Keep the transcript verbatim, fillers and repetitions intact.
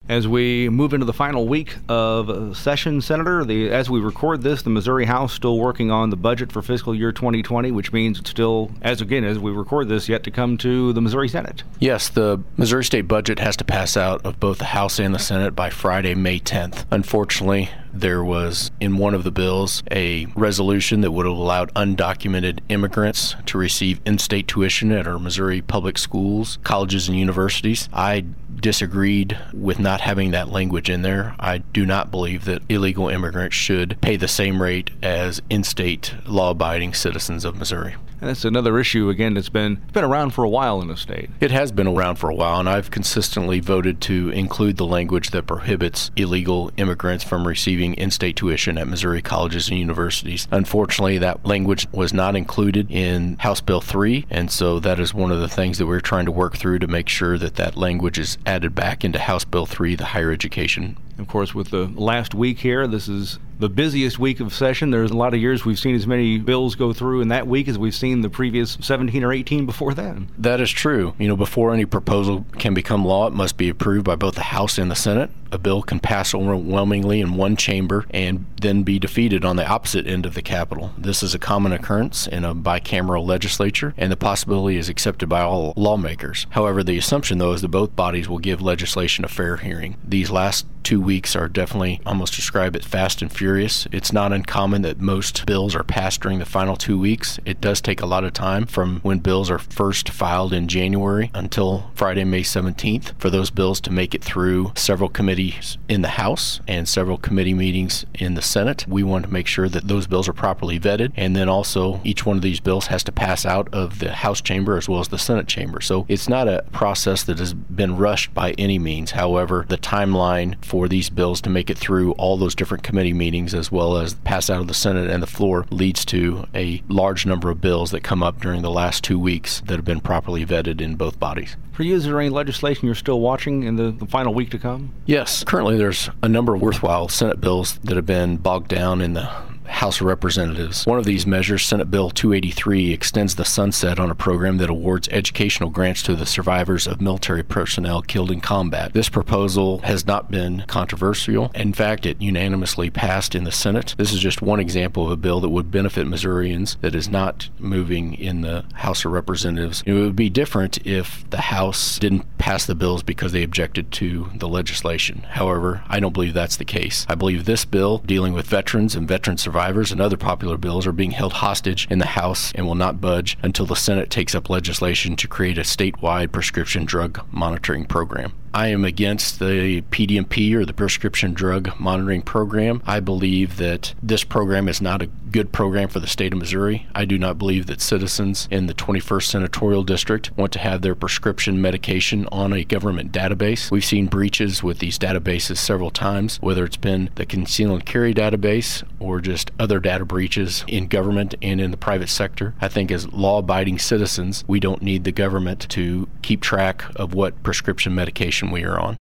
As we move into the final week of session, Senator, the, as we record this, the Missouri House still working on the budget for fiscal year twenty twenty, which means it's still, as again, as we record this, yet to come to the Missouri Senate. Yes, the Missouri State budget has to pass out of both the House and the Senate by Friday, May tenth. Unfortunately, there was, in one of the bills, a resolution that would have allowed undocumented immigrants to receive in-state tuition at our Missouri public schools, colleges, and universities. I disagreed with not having that language in there. I do not believe that illegal immigrants should pay the same rate as in-state law-abiding citizens of Missouri. And that's another issue, again, that's been been around for a while in the state. It has been around for a while, and I've consistently voted to include the language that prohibits illegal immigrants from receiving in-state tuition at Missouri colleges and universities. Unfortunately, that language was not included in House Bill three, and so that is one of the things that we're trying to work through to make sure that that language is added back into House Bill three, the higher education. Of course, with the last week here, this is the busiest week of session. There's a lot of years we've seen as many bills go through in that week as we've seen the previous seventeen or eighteen before then. That is true. You know, before any proposal can become law, it must be approved by both the House and the Senate. A bill can pass overwhelmingly in one chamber and then be defeated on the opposite end of the Capitol. This is a common occurrence in a bicameral legislature, and the possibility is accepted by all lawmakers. However, the assumption, though, is that both bodies will give legislation a fair hearing. These last two weeks are definitely, almost describe it, fast and furious. It's not uncommon that most bills are passed during the final two weeks. It does take a lot of time from when bills are first filed in January until Friday, May seventeenth, for those bills to make it through several committees in the House and several committee meetings in the Senate. We want to make sure that those bills are properly vetted, and then also each one of these bills has to pass out of the House chamber as well as the Senate chamber. So it's not a process that has been rushed by any means. However, the timeline for these bills to make it through all those different committee meetings as well as pass out of the Senate and the floor leads to a large number of bills that come up during the last two weeks that have been properly vetted in both bodies. For you, is there any legislation you're still watching in the, the final week to come? Yes. Currently, there's a number of worthwhile Senate bills that have been bogged down in the House of Representatives. One of these measures, Senate Bill two eighty-three, extends the sunset on a program that awards educational grants to the survivors of military personnel killed in combat. This proposal has not been controversial. In fact, it unanimously passed in the Senate. This is just one example of a bill that would benefit Missourians that is not moving in the House of Representatives. It would be different if the House didn't pass the bills because they objected to the legislation. However, I don't believe that's the case. I believe this bill, dealing with veterans and veteran survivors and other popular bills, are being held hostage in the House and will not budge until the Senate takes up legislation to create a statewide prescription drug monitoring program. I am against the P D M P, or the Prescription Drug Monitoring Program. I believe that this program is not a good program for the state of Missouri. I do not believe that citizens in the twenty-first Senatorial District want to have their prescription medication on a government database. We've seen breaches with these databases several times, whether it's been the conceal and carry database or just other data breaches in government and in the private sector. I think as law-abiding citizens, we don't need the government to keep track of what prescription medication we are on.